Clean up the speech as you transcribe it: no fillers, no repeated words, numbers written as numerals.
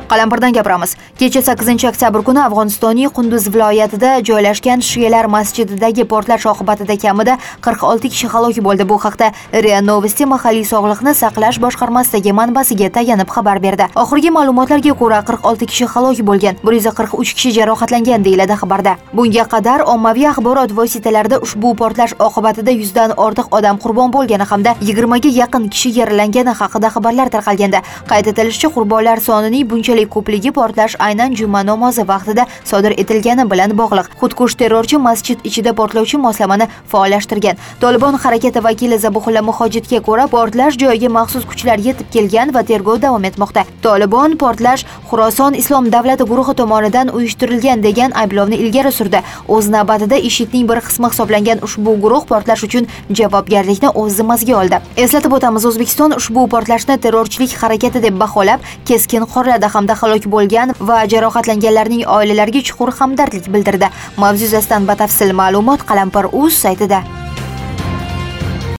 Qalampirdan gapiramiz. Kecha 8-oktyabr kuni Afg'onistonning Qunduz viloyatida joylashgan shiyalar masjididagi portlash oqibatida kamida 46 kishi halok bo'ldi. Bu haqda RIA Novosti mahalliy sog'liqni saqlash boshqarmasidagi manbasiga tayanib xabar berdi. Oxirgi ma'lumotlarga ko'ra 46 kishi halok bo'lgan, 143 kishi jarohatlangan deyiladi xabarda. Bunga qadar ommaviy axborot vositalarida ushbu portlash oqibatida 100 dan ortiq odam qurbon bo'lgani hamda 20 ga yaqin kishi yaralangani haqida xabarlar tarqalganda, qayd etilishicha, qurbonlar sonining bunchalik ko'pligi portlash aynan juma namozi vaqtida sodir etilgani bilan bog'liq. Xudkush terrorchi masjid ichida portlovchi moslamani faollashtirgan. Tolibon harakati vakili Zabuxulla Muhojitga ko'ra, portlash joyiga maxsus kuchlar yetib kelgan va tergov davom etmoqda. Tolibon portlash Xuroson Islom davlati guruhi tomonidan uyushtirilgan degan ayblovni ilgari surdi. O'z navbatida IShIDning bir qismi hisoblangan ushbu guruh portlash uchun javobgarlikni o'z zimmasiga oldi. Eslatib o'tamiz, O'zbekiston ushbu portlashni terrorchilik harakati deb baholab, keskin qoraladi hamda halok bo'lgan va jarohatlanganlarning oilalariga chuqur hamdardlik bildirdi. Mavzu yuzasidan batafsil ma'lumot Qalampir.uz saytida.